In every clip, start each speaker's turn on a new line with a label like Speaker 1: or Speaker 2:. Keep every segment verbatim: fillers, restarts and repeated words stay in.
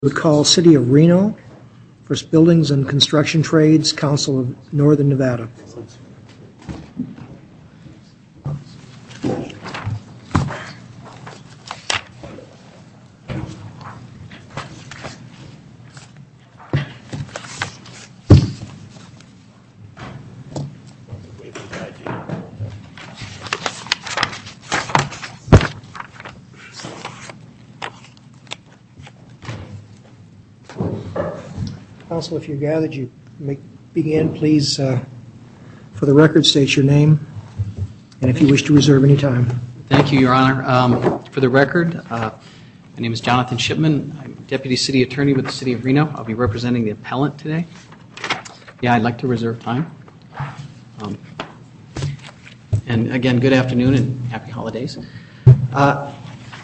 Speaker 1: We call City of Reno, First Buildings and Construction Trades, Council of Northern Nevada. Council, if you're gathered, you may begin. Please, uh, for the record, state your name, and if you wish to reserve any time.
Speaker 2: Thank you, Your Honor. Um, for the record, uh, my name is Jonathan Shipman. I'm Deputy City Attorney with the City of Reno. I'll be representing the appellant today. Yeah, I'd like to reserve time. Um, and again, good afternoon and happy holidays. Uh,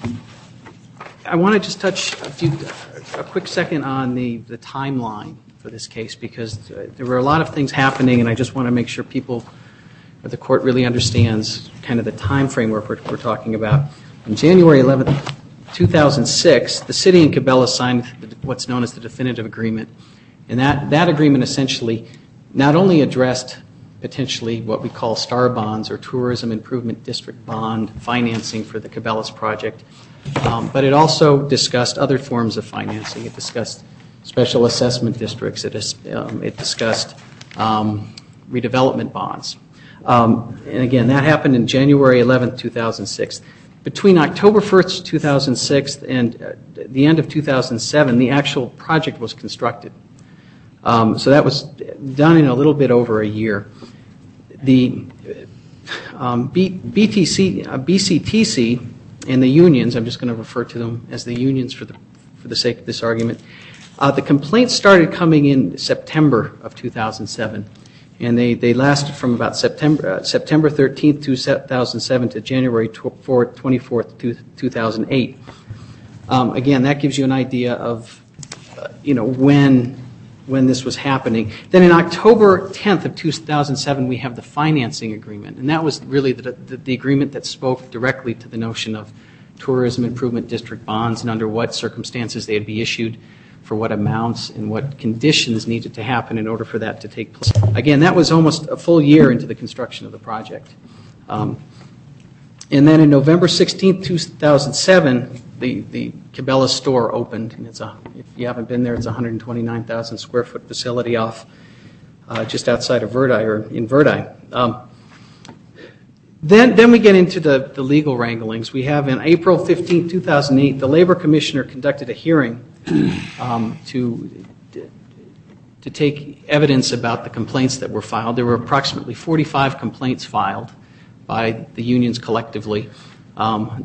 Speaker 2: I want to just touch a few, a quick second on the, the timeline for this case, because uh, there were a lot of things happening, and I just want to make sure people, or the court really understands kind of the time framework we're, we're talking about. On January eleventh, two thousand six, the city and Cabela signed what's known as the definitive agreement, and that, that agreement essentially not only addressed potentially what we call STAR bonds, or Tourism Improvement District bond financing for the Cabela's project, um, but it also discussed other forms of financing. It discussed special assessment districts. It, um, it discussed um, redevelopment bonds. Um, and again, that happened in January eleventh, two thousand six. Between October first, two thousand six and uh, the end of two thousand seven, the actual project was constructed. Um, so that was done in a little bit over a year. The um, B, BTC, uh, B C T C and the unions, I'm just going to refer to them as the unions for the, for the sake of this argument, uh, the complaints started coming in September of two thousand seven, and they, they lasted from about September, uh, September thirteenth, two thousand seven to January twenty-fourth, two thousand eight. Um, again, that gives you an idea of, uh, you know, when when this was happening. Then in October tenth of two thousand seven, we have the financing agreement, and that was really the, the, the agreement that spoke directly to the notion of tourism improvement district bonds and under what circumstances they'd be issued, for what amounts, and what conditions needed to happen in order for that to take place. Again, that was almost a full year into the construction of the project. Um, and then in November sixteenth, two thousand seven, the, the Cabela store opened, and it's a, if you haven't been there, it's a one hundred twenty-nine thousand square foot facility off uh, just outside of Verdi, or in Verdi. Um, then, then we get into the, the legal wranglings. We have on April fifteenth, two thousand eight, the Labor Commissioner conducted a hearing um, to to take evidence about the complaints that were filed. There were approximately forty-five complaints filed by the unions collectively. Um,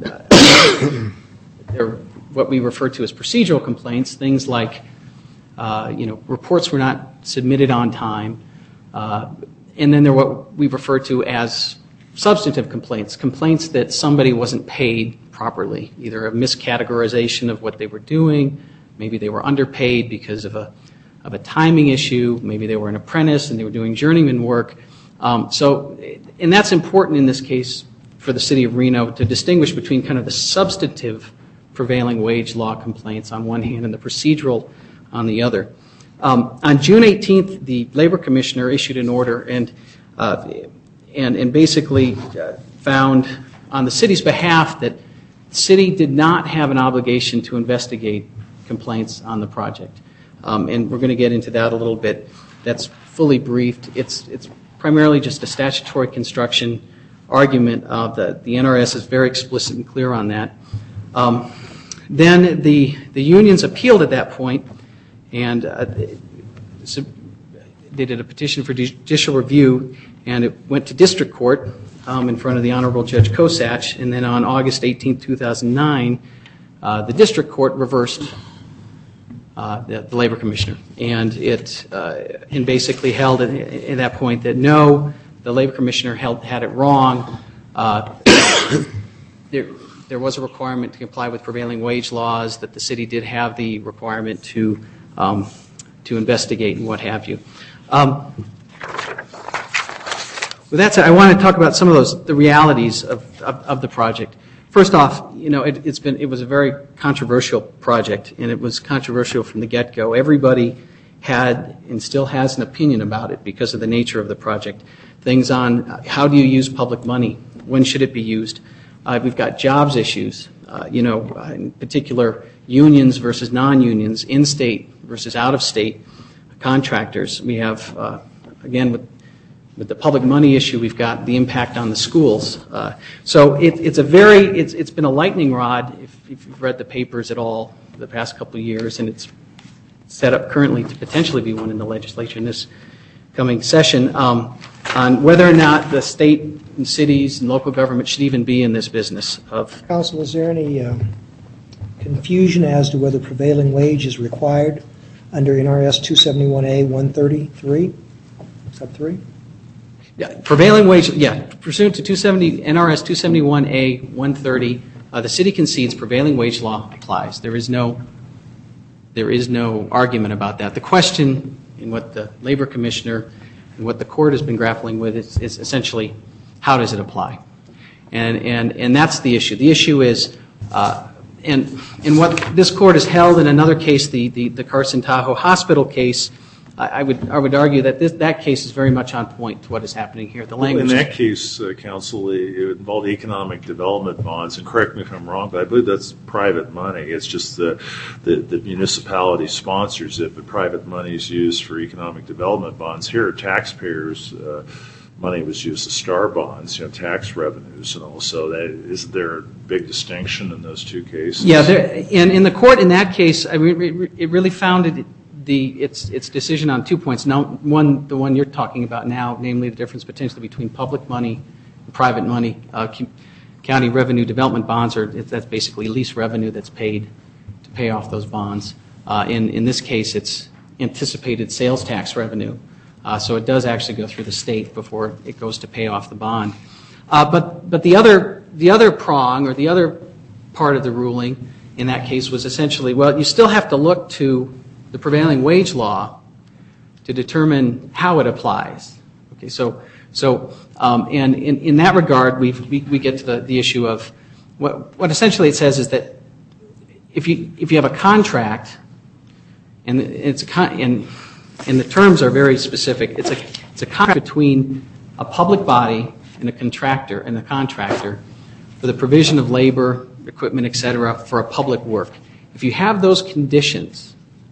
Speaker 2: They're what we refer to as procedural complaints, things like, uh, you know, reports were not submitted on time, uh, and then there were what we refer to as substantive complaints, complaints that somebody wasn't paid properly, either a miscategorization of what they were doing, maybe they were underpaid because of a of a timing issue, maybe they were an apprentice and they were doing journeyman work. Um, so, and that's important in this case for the City of Reno to distinguish between kind of the substantive prevailing wage law complaints on one hand and the procedural on the other. Um, on June eighteenth, the Labor Commissioner issued an order and uh, and, and basically uh, found on the city's behalf that the city did not have an obligation to investigate complaints on the project. Um, and we're going to get into that a little bit. That's fully briefed. It's it's primarily just a statutory construction argument. Uh, the, the N R S is very explicit and clear on that. Um, then the the unions appealed at that point, and uh, so they did a petition for judicial review, and it went to district court um, in front of the Honorable Judge Kosach, and then on August eighteenth, two thousand nine, uh, the district court reversed uh, the, the Labor Commissioner, and it uh, and basically held at, at that point that no, the Labor Commissioner held, had it wrong. Uh, there, There was a requirement to comply with prevailing wage laws, that the city did have the requirement to um, to investigate and what have you. Um, with that said, I want to talk about some of those the realities of, of, of the project. First off, you know, it, it's been it was a very controversial project, and it was controversial from the get-go. Everybody had and still has an opinion about it because of the nature of the project. Things on how do you use public money? When should it be used? Uh, we've got jobs issues, uh, you know, in particular unions versus non-unions, in-state versus out-of-state contractors. We have, uh, again, with With the public money issue, we've got the impact on the schools. Uh, so it, it's a very, it's, it's been a lightning rod, if, if you've read the papers at all the past couple of years, and it's set up currently to potentially be one in the legislature in this coming session, um, on whether or not the state and cities and local government should even be in this business of.
Speaker 1: Council, is there any uh, confusion as to whether prevailing wage is required under N R S two seventy-one A one thirty-three, sub three?
Speaker 2: Yeah, prevailing wage, yeah, pursuant to two seventy, N R S two seventy-one A one thirty, uh, the city concedes prevailing wage law applies. There is no, there is no argument about that. The question in what the labor commissioner and what the court has been grappling with is, is essentially how does it apply, and and and that's the issue. The issue is, uh, and and what this court has held in another case, the the, the Carson Tahoe Hospital case. I would I would argue that this, that case is very much on point to what is happening here. The language.
Speaker 3: Well, in that case, uh, counsel, it, it involved economic development bonds, and correct me if I'm wrong, but I believe that's private money. It's just the the, the municipality sponsors it, but private money is used for economic development bonds. Here, taxpayers' uh, money was used as star bonds, you know, tax revenues, and also that is there a big distinction in those two cases?
Speaker 2: Yeah, there, and in the court in that case, I mean, it really founded the its its decision on two points. Now, one, the one you're talking about now, namely the difference potentially between public money and private money. Uh, county revenue development bonds are that's basically lease revenue that's paid to pay off those bonds. Uh, in in this case, it's anticipated sales tax revenue, uh, so it does actually go through the state before it goes to pay off the bond. Uh, but but the other the other prong or the other part of the ruling in that case was essentially, well, you still have to look to the prevailing wage law to determine how it applies. Okay, so so um, and in, in that regard, we we get to the, the issue of what what essentially it says is that if you if you have a contract and it's a con- and and the terms are very specific, it's a it's a contract between a public body and a contractor and a contractor for the provision of labor, equipment, et cetera, for a public work. If you have those conditions,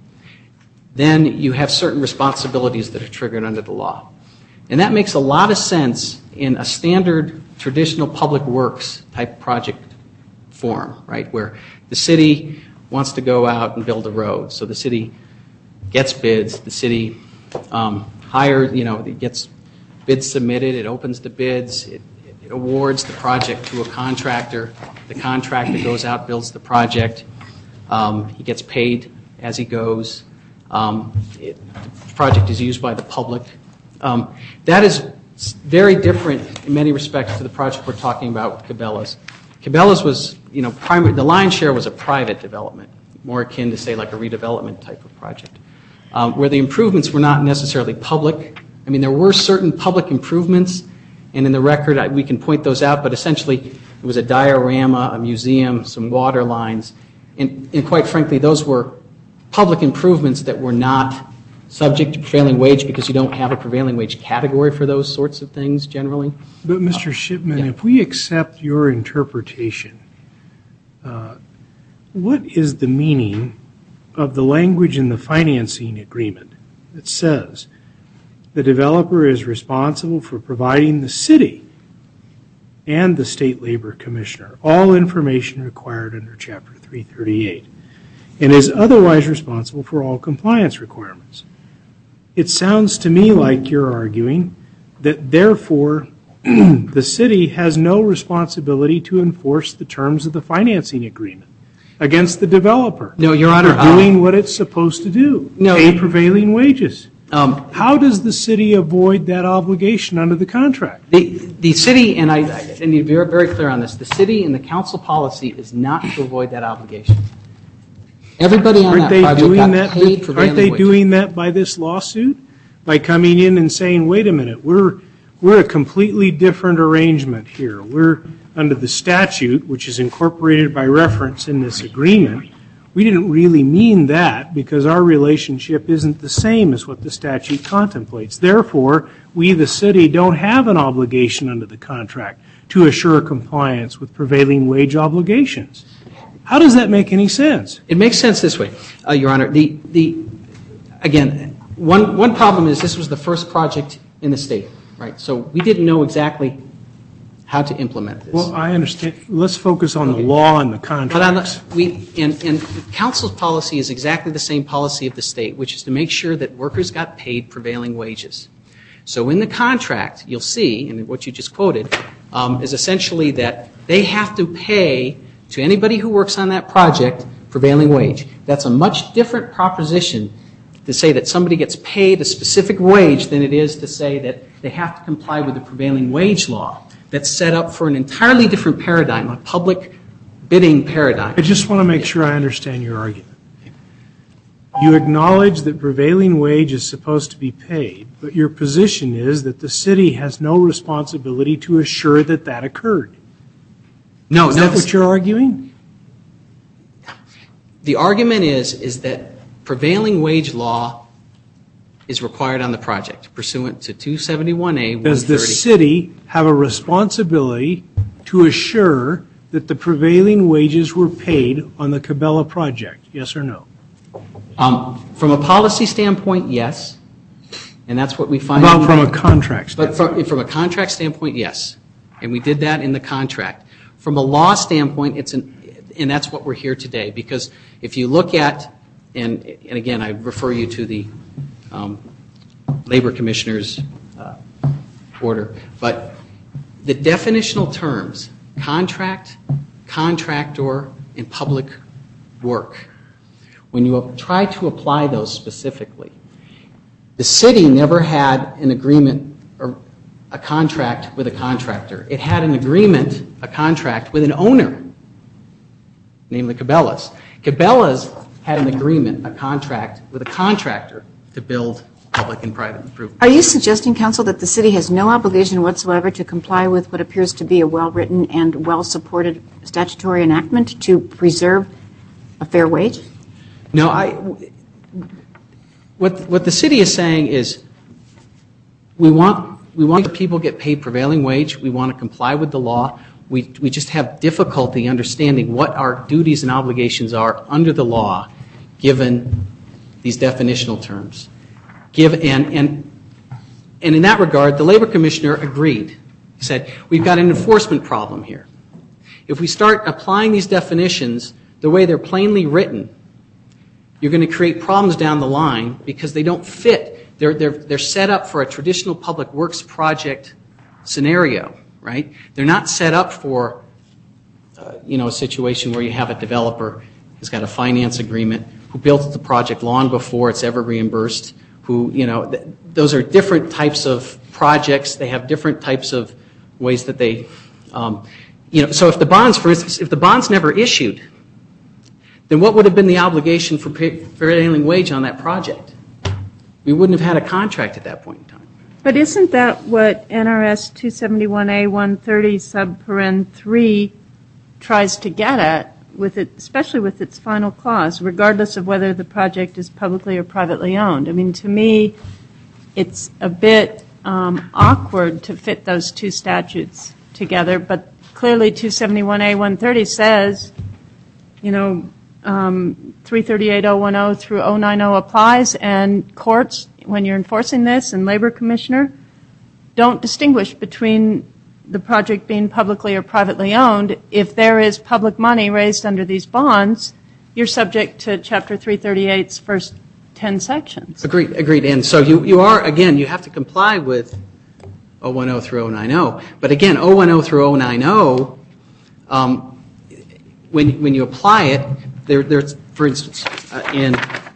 Speaker 2: then you have certain responsibilities that are triggered under the law. And that makes a lot of sense in a standard traditional public works type project form, right, where the city wants to go out and build a road. So the city gets bids, the city um, hires, you know, it gets bids submitted, it opens the bids, it, it awards the project to a contractor, the contractor goes out, builds the project, um, he gets paid as he goes. Um, it, the project is used by the public. Um, that is very different in many respects to the project we're talking about with Cabela's. Cabela's was, you know, primary, the lion's share was a private development, more akin to, say, like a redevelopment type of project, um, where the improvements were not necessarily public. I mean, there were certain public improvements, and in the record I, we can point those out, but essentially it was a diorama, a museum, some water lines, and, and quite frankly, those were public improvements that were not subject to prevailing wage because you don't have a prevailing wage category for those sorts of things generally.
Speaker 4: But Mister Shipman,
Speaker 2: yeah.
Speaker 4: if we accept your interpretation, uh, what is the meaning of the language in the financing agreement that says the developer is responsible for providing the city and the state labor commissioner all information required under Chapter three thirty-eight and is otherwise responsible for all compliance requirements? It sounds to me like you're arguing that therefore the city has no responsibility to enforce the terms of the financing agreement against the developer.
Speaker 2: No, Your Honor.
Speaker 4: For doing um, what it's supposed to do,
Speaker 2: no,
Speaker 4: pay prevailing wages.
Speaker 2: Um,
Speaker 4: How does the city avoid that obligation under the contract?
Speaker 2: The the city, and I, I need to be very clear on this, the city and the council policy is not to avoid that obligation. Everybody on
Speaker 4: aren't
Speaker 2: that
Speaker 4: they
Speaker 2: project
Speaker 4: doing
Speaker 2: got
Speaker 4: that,
Speaker 2: paid prevailing
Speaker 4: Aren't they
Speaker 2: wage.
Speaker 4: doing that by this lawsuit? By coming in and saying, wait a minute, we're we're a completely different arrangement here. We're under the statute, which is incorporated by reference in this agreement, we didn't really mean that because our relationship isn't the same as what the statute contemplates. Therefore, we, the city, don't have an obligation under the contract to assure compliance with prevailing wage obligations. How does that make any sense?
Speaker 2: It makes sense this way, uh, Your Honor. The, the, again, one, one problem is this was the first project in the state, right? So we didn't know exactly how to implement this.
Speaker 4: Well, I understand. Let's focus on
Speaker 2: Okay.
Speaker 4: the law and the
Speaker 2: But on
Speaker 4: contracts.
Speaker 2: the, we, and, and council's policy is exactly the same policy of the state, which is to make sure that workers got paid prevailing wages. So in the contract, you'll see, and what you just quoted, um, is essentially that they have to pay to anybody who works on that project prevailing wage. That's a much different proposition to say that somebody gets paid a specific wage than it is to say that they have to comply with the prevailing wage law. That's set up for an entirely different paradigm, a public bidding paradigm.
Speaker 4: I just want to make sure I understand your argument. You acknowledge that prevailing wage is supposed to be paid, but your position is that the city has no responsibility to assure that that occurred.
Speaker 2: No,
Speaker 4: Is
Speaker 2: no.
Speaker 4: that what you're arguing?
Speaker 2: The argument is, is that prevailing wage law is required on the project pursuant to two seventy-one A one thirty.
Speaker 4: Does the city have a responsibility to assure that the prevailing wages were paid on the Cabela project? Yes or no?
Speaker 2: Um, from a policy standpoint, yes, and that's what we find.
Speaker 4: About from a contract
Speaker 2: But
Speaker 4: standpoint?
Speaker 2: from, from a contract standpoint, yes, and we did that in the contract. From a law standpoint, it's an, and that's what we're here today, because if you look at, and, and again, I refer you to the um, Labor Commissioner's uh, order, but the definitional terms, contract, contractor, and public work, when you try to apply those specifically, the city never had an agreement or a contract with a contractor. It had an agreement, a contract with an owner, namely Cabela's. Cabela's had an agreement, a contract with a contractor to build public and private improvements.
Speaker 5: Are you suggesting, counsel, that the city has no obligation whatsoever to comply with what appears to be a well-written and well-supported statutory enactment to preserve a fair wage?
Speaker 2: No, I, what, what the city is saying is we want, we want the people get paid prevailing wage. We want to comply with the law. We, we just have difficulty understanding what our duties and obligations are under the law given these definitional terms. Give, and, and, and in that regard, the Labor Commissioner agreed. He said, we've got an enforcement problem here. If we start applying these definitions the way they're plainly written, you're going to create problems down the line because they don't fit. They're, they're, they're set up for a traditional public works project scenario, right? They're not set up for, uh, you know, a situation where you have a developer who's got a finance agreement, who built the project long before it's ever reimbursed, who, you know, th- those are different types of projects. They have different types of ways that they, um, you know, so if the bonds, for instance, if the bonds never issued, then what would have been the obligation for prevailing wage on that project? We wouldn't have had a contract at that point in time.
Speaker 6: But isn't that what N R S two seventy-one A one thirty subparen three tries to get at, with it, especially with its final clause, regardless of whether the project is publicly or privately owned? I mean, to me, it's a bit um, awkward to fit those two statutes together, but clearly two seventy-one A one thirty says, you know, um, three thirty-eight oh ten through oh ninety applies, and courts, when you're enforcing this, and Labor Commissioner, don't distinguish between the project being publicly or privately owned. If there is public money raised under these bonds, you're subject to Chapter three thirty-eight's first ten sections.
Speaker 2: Agreed, agreed. And so you, you are, again, you have to comply with oh ten through oh ninety. But again, oh ten through oh ninety, um, when, when you apply it, there, there's, for instance, uh, in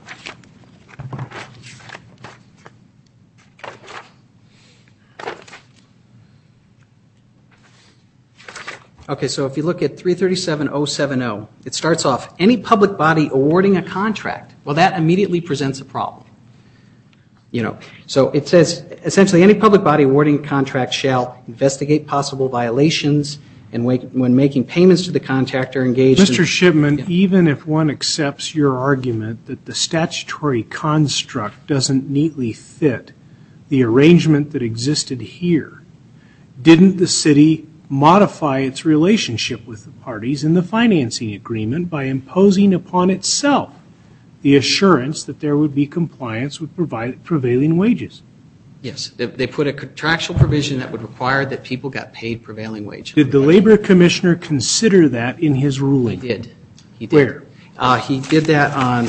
Speaker 2: Okay, so if you look at three thirty-seven oh seventy, it starts off, any public body awarding a contract. Well, that immediately presents a problem. You know, so it says, essentially, any public body awarding a contract shall investigate possible violations and wake- when making payments to the contractor engaged in...
Speaker 4: Mister Shipman,
Speaker 2: Yeah.
Speaker 4: even if one accepts your argument that the statutory construct doesn't neatly fit the arrangement that existed here, didn't the city modify its relationship with the parties in the financing agreement by imposing upon itself the assurance that there would be compliance with provide, prevailing wages?
Speaker 2: Yes, they, they put a contractual provision that would require that people got paid prevailing wage.
Speaker 4: Did the labor commissioner consider that in his ruling?
Speaker 2: He did. He did.
Speaker 4: Where?
Speaker 2: Uh, he did that on,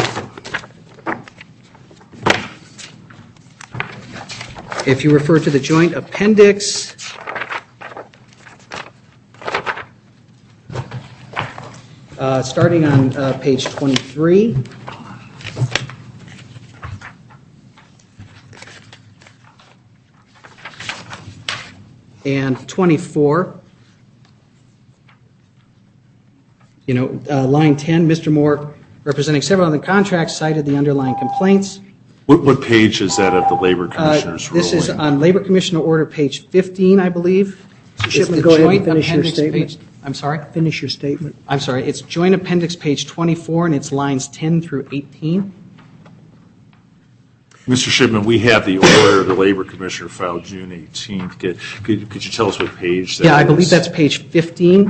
Speaker 2: if you refer to the joint appendix, uh, starting on uh, page twenty-three. And twenty-four, you know, uh, line ten, Mister Moore, representing several other contracts, cited the underlying complaints.
Speaker 3: What, what page is that of the Labor
Speaker 2: Uh,
Speaker 3: Commissioner's ruling?
Speaker 2: This is on Labor Commissioner Order, page fifteen, I believe.
Speaker 1: Mister
Speaker 2: It's
Speaker 1: Shipman,
Speaker 2: the
Speaker 1: go ahead and
Speaker 2: joint
Speaker 1: finish your
Speaker 2: appendix
Speaker 1: statement.
Speaker 2: page- I'm sorry?
Speaker 1: Finish your statement.
Speaker 2: I'm sorry, it's joint appendix page twenty-four, and it's lines ten through eighteen.
Speaker 3: Mister Shipman, we have the order the Labor Commissioner filed June eighteenth. Could, could, could you tell us what page that is?
Speaker 2: Yeah, I believe that's page fifteen.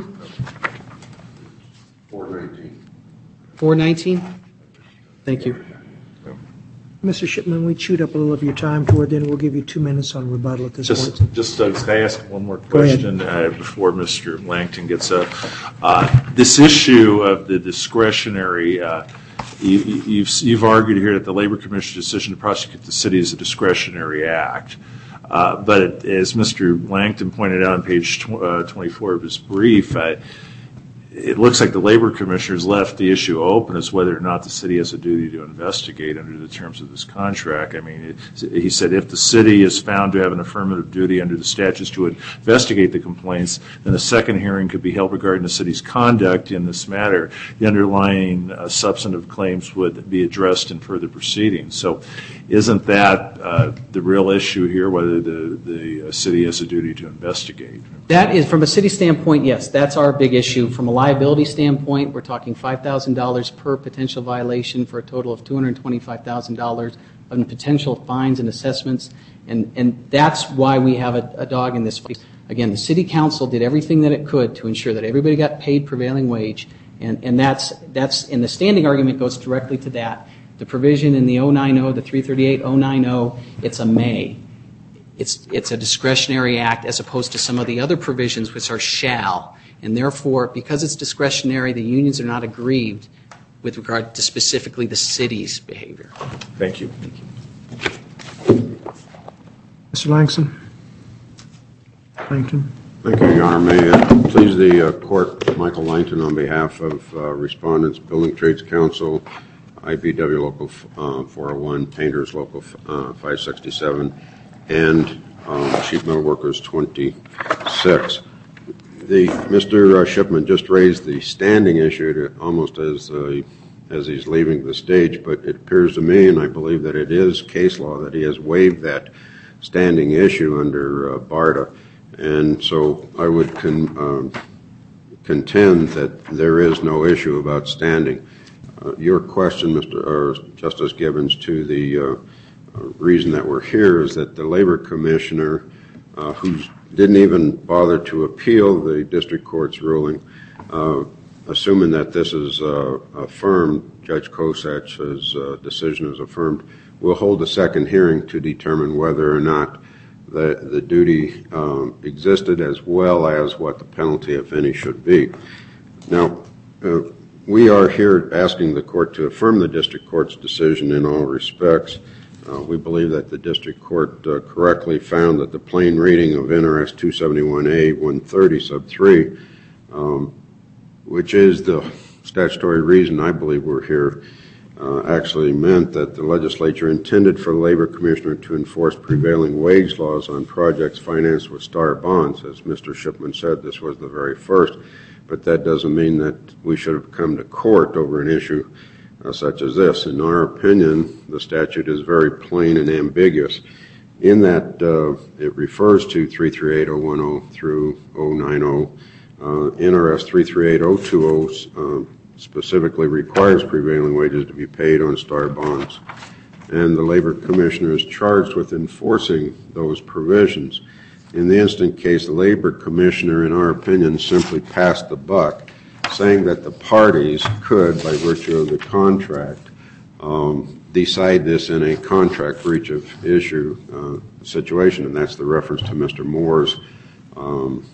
Speaker 7: four nineteen.
Speaker 2: four nineteen? Thank you.
Speaker 1: Mister Shipman, we chewed up a little of your time toward the end. We'll give you two minutes on rebuttal at this
Speaker 3: Just,
Speaker 1: point.
Speaker 3: just uh, can I ask one more
Speaker 1: Go ahead.
Speaker 3: question uh, before Mister Langton gets up? Uh, this issue of the discretionary, uh, you, you've, you've argued here that the Labor Commissioner's decision to prosecute the city is a discretionary act. Uh, but it, as Mister Langton pointed out on page tw- uh, twenty-four of his brief, uh, it looks like the Labor Commissioner's left the issue open as whether or not the city has a duty to investigate under the terms of this contract. I mean, it, he said if the city is found to have an affirmative duty under the statutes to investigate the complaints, then a second hearing could be held regarding the city's conduct in this matter. The underlying uh, substantive claims would be addressed in further proceedings. So isn't that uh, the real issue here, whether the, the uh, city has a duty to investigate?
Speaker 2: That is, from a city standpoint, yes, that's our big issue. From a liability standpoint, we're talking five thousand dollars per potential violation for a total of two hundred twenty-five thousand dollars in potential fines and assessments. And, and that's why we have a, a dog in this fight. Again, the city council did everything that it could to ensure that everybody got paid prevailing wage. And, and that's, that's, and the standing argument goes directly to that. The provision in the oh nine oh, the three thirty-eight oh nine oh, it's a may. It's, it's a discretionary act as opposed to some of the other provisions which are shall. And therefore, because it's discretionary, the unions are not aggrieved with regard to specifically the city's behavior.
Speaker 3: Thank you.
Speaker 1: Mister Langston? Langton?
Speaker 7: Thank you, Your Honor. May it please the uh, court, Michael Langton on behalf of uh, Respondents, Building Trades Council, I B W Local uh, four oh one, Painters Local uh, five sixty-seven, and um, Sheet Metal Workers twenty-six. The Mister Shipman just raised the standing issue to almost as uh, as he's leaving the stage, but it appears to me, and I believe that it is case law, that he has waived that standing issue under uh, BARDA. And so I would con, um, contend that there is no issue about standing. Uh, your question, Mister or Justice Gibbons, to the uh, uh, reason that we're here is that the Labor Commissioner, uh, who didn't even bother to appeal the district court's ruling, uh, assuming that this is uh, affirmed, Judge Kosach's uh, decision is affirmed, will hold a second hearing to determine whether or not the, the duty um, existed, as well as what the penalty, if any, should be. Now, uh, we are here asking the court to affirm the district court's decision in all respects. Uh, we believe that the district court uh, correctly found that the plain reading of N R S two seventy-one A one thirty sub three, um, which is the statutory reason I believe we're here, uh, actually meant that the legislature intended for the Labor Commissioner to enforce prevailing wage laws on projects financed with STAR bonds. As Mister Shipman said, this was the very first, but that doesn't mean that we should have come to court over an issue uh, such as this. In our opinion, the statute is very plain and ambiguous in that uh, it refers to three thirty-eight oh ten through oh nine oh Uh, N R S three three eight oh two oh uh, specifically requires prevailing wages to be paid on STAR bonds, and the Labor Commissioner is charged with enforcing those provisions. In the instant case, the Labor Commissioner, in our opinion, simply passed the buck, saying that the parties could, by virtue of the contract, um, decide this in a contract breach of issue uh, situation, and that's the reference to Mister Moore's, um,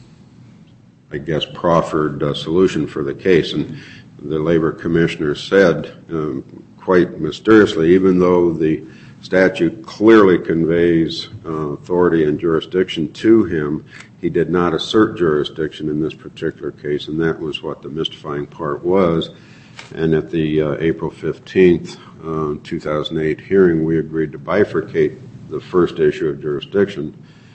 Speaker 7: I guess, proffered uh, solution for the case. And the Labor Commissioner said, um, quite mysteriously, even though the statute clearly conveys uh, authority and jurisdiction to him, he did not assert jurisdiction in this particular case, and that was what the mystifying part was. And at the uh, April fifteenth, uh, two thousand eight hearing, we agreed to bifurcate the first issue of jurisdiction.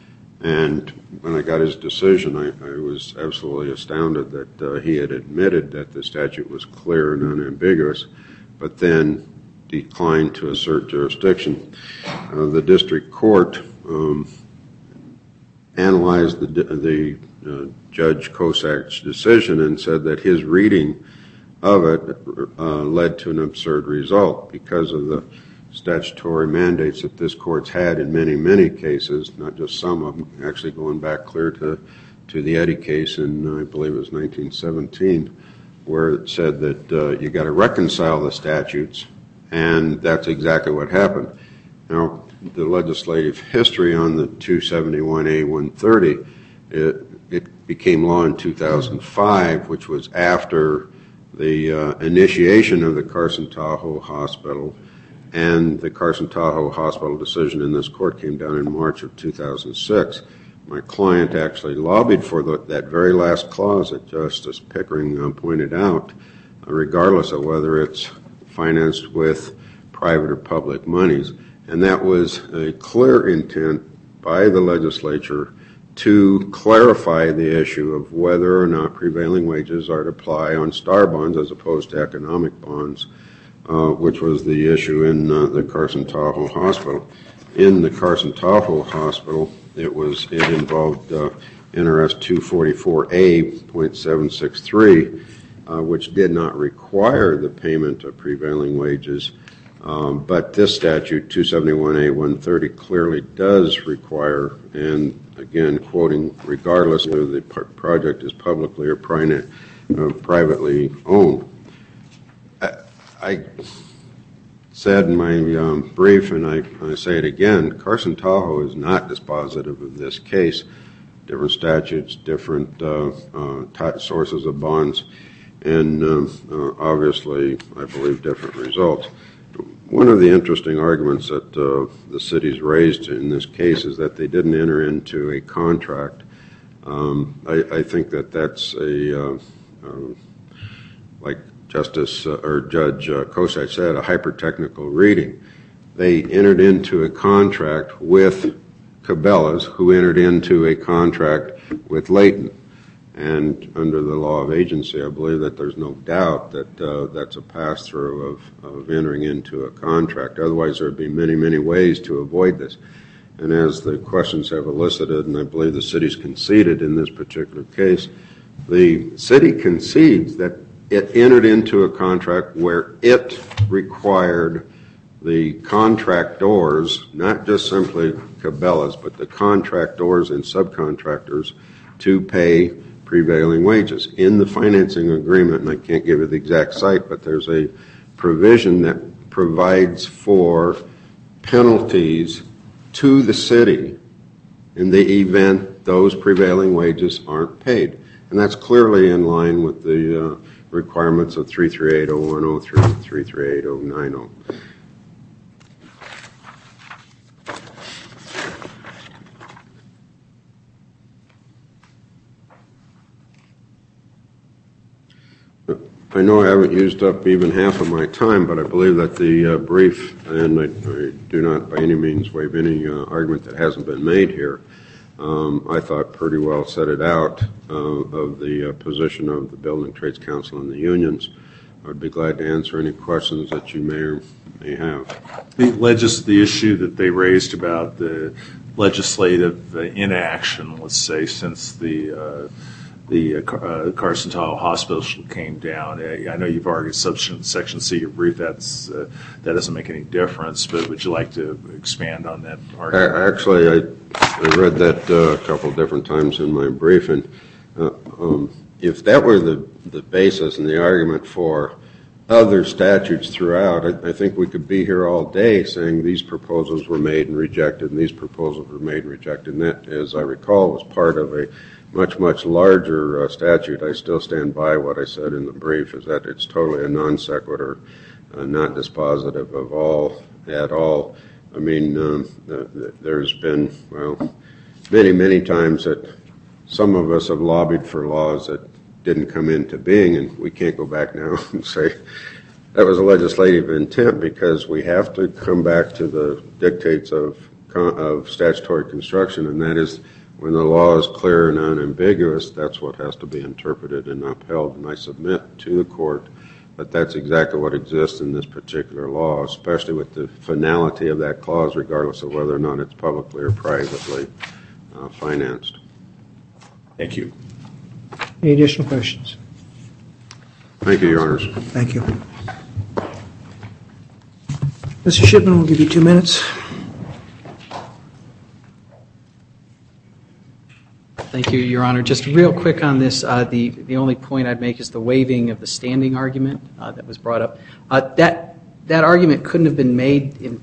Speaker 7: And when I got his decision, I, I was absolutely astounded that uh, he had admitted that the statute was clear and unambiguous, but then declined to assert jurisdiction. Uh, the district court um, analyzed the, the uh, Judge Kosak's decision and said that his reading of it uh, led to an absurd result because of the statutory mandates that this court's had in many, many cases, not just some of them, actually going back clear to, to the Eddy case in, I believe it was nineteen seventeen, where it said that uh, you got to reconcile the statutes, and that's exactly what happened. Now, the legislative history on the two seventy-one A one thirty, it, it became law in two thousand five, which was after the uh, initiation of the Carson-Tahoe Hospital, and the Carson-Tahoe Hospital decision in this court came down in March of two thousand six. My client actually lobbied for the, that very last clause that Justice Pickering uh, pointed out, uh, regardless of whether it's financed with private or public monies. And that was a clear intent by the legislature to clarify the issue of whether or not prevailing wages are to apply on STAR bonds as opposed to economic bonds, uh, which was the issue in uh, the Carson-Tahoe Hospital. In the Carson-Tahoe Hospital, it was it involved uh, N R S two forty-four A point seven six three, uh, which did not require the payment of prevailing wages. Um, but this statute, two seventy-one A one thirty, clearly does require, and again, quoting, regardless whether the p- project is publicly or pri- uh, privately owned. I, I said in my um, brief, and I, I say it again, Carson-Tahoe is not dispositive of this case. Different statutes, different uh, uh, t- sources of bonds, and um, uh, obviously, I believe, different results. One of the interesting arguments that uh, the city's raised in this case is that they didn't enter into a contract. Um, I, I think that that's a, uh, uh, like Justice uh, or Judge uh, Kosak said, a hyper-technical reading. They entered into a contract with Cabela's, who entered into a contract with Layton. And under the law of agency, I believe that there's no doubt that uh, that's a pass-through of, of entering into a contract. Otherwise, there would be many, many ways to avoid this. And as the questions have elicited, and I believe the city's conceded in this particular case, the city concedes that it entered into a contract where it required the contractors, not just simply Cabela's, but the contractors and subcontractors, to pay prevailing wages. In the financing agreement, and I can't give you the exact site, but there's a provision that provides for penalties to the city in the event those prevailing wages aren't paid. And that's clearly in line with the uh, requirements of three three eight oh one oh through three three eight oh nine oh. I know I haven't used up even half of my time, but I believe that the uh, brief, and I, I do not by any means waive any uh, argument that hasn't been made here, um, I thought pretty well set it out uh, of the uh, position of the Building Trades Council and the unions. I would be glad to answer any questions that you may or may have.
Speaker 3: The, legis- the issue that they raised about the legislative uh, inaction, let's say, since the uh, the uh, Car- uh, Carson Tile Hospital came down. Uh, I know you've argued section, section C of your brief. That's uh, that doesn't make any difference. But would you like to expand on that argument?
Speaker 7: I- Actually, I I read that uh, a couple different times in my briefing. Uh, um, if that were the, the basis and the argument for other statutes throughout, I, I think we could be here all day saying these proposals were made and rejected and these proposals were made and rejected. And that, as I recall, was part of a much, much larger uh, statute. I still stand by what I said in the brief, is that it's totally a non sequitur, uh, not dispositive of all, at all. I mean, um, the, the, there's been, well, many, many times that some of us have lobbied for laws that didn't come into being, and we can't go back now and say that was a legislative intent, because we have to come back to the dictates of, of statutory construction, and that is when the law is clear and unambiguous, that's what has to be interpreted and upheld. And I submit to the court that that's exactly what exists in this particular law, especially with the finality of that clause, regardless of whether or not it's publicly or privately uh, financed.
Speaker 3: Thank you.
Speaker 1: Any additional questions?
Speaker 7: Thank you, Your Honors.
Speaker 1: Thank you. Mister Shipman, we'll give you two minutes.
Speaker 2: Thank you, Your Honor. Just real quick on this, uh, the, the only point I'd make is the waiving of the standing argument uh, that was brought up. Uh, that, that argument couldn't have been made in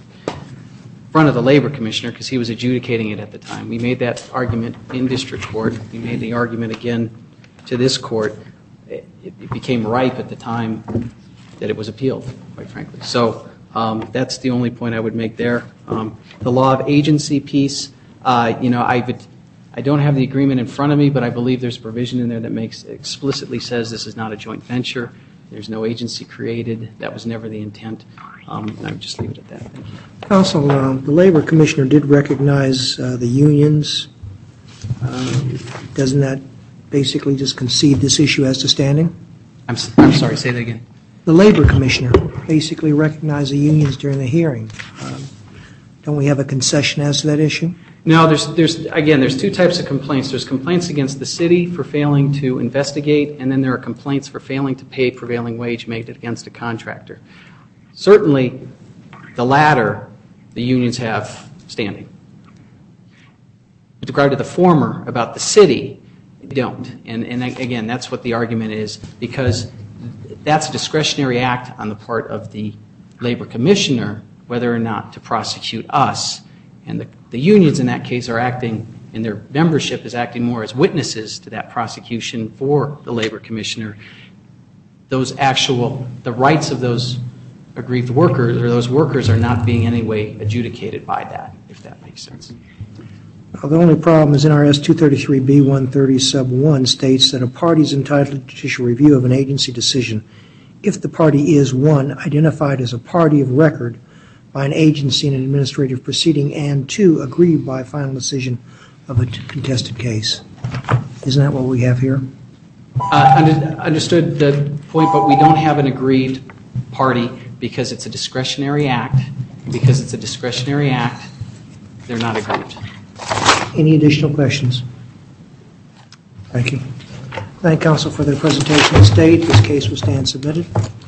Speaker 2: front of the Labor Commissioner because he was adjudicating it at the time. We made that argument in district court. We made the argument again to this court. It, it became ripe at the time that it was appealed, quite frankly. So um, that's the only point I would make there. Um, the law of agency piece, uh, you know, I would, I don't have the agreement in front of me, but I believe there's provision in there that makes explicitly says this is not a joint venture. There's no agency created. That was never the intent. Um, and I would just leave it at that. Thank you.
Speaker 1: Counsel, uh, the Labor Commissioner did recognize uh, the unions. Um, doesn't that basically just concede this issue as to standing?
Speaker 2: I'm, s- I'm sorry, say that again.
Speaker 1: The Labor Commissioner basically recognized the unions during the hearing. Um, don't we have a concession as to that issue?
Speaker 2: No, there's, there's, again, there's two types of complaints. There's complaints against the city for failing to investigate, and then there are complaints for failing to pay prevailing wage made against a contractor. Certainly, the latter, the unions have standing. With regard to the former, about the city, they don't. And, and again, that's what the argument is, because that's a discretionary act on the part of the Labor Commissioner, whether or not to prosecute us. And the, the unions in that case are acting, and their membership is acting more as witnesses to that prosecution for the Labor Commissioner. Those actual, the rights of those aggrieved workers, or those workers, are not being in any way adjudicated by that, if that makes sense.
Speaker 1: Well, the only problem is N R S two thirty-three B one thirty sub one states that a party is entitled to judicial review of an agency decision if the party is, one, identified as a party of record by an agency in an administrative proceeding, and two, aggrieved by a final decision of a t- contested case. Isn't that what we have here?
Speaker 2: Uh, under, understood the point, but we don't have an agreed party because it's a discretionary act. Because it's a discretionary act, they're not aggrieved.
Speaker 1: Any additional questions? Thank you. Thank counsel for their presentation. This date, this case will stand submitted.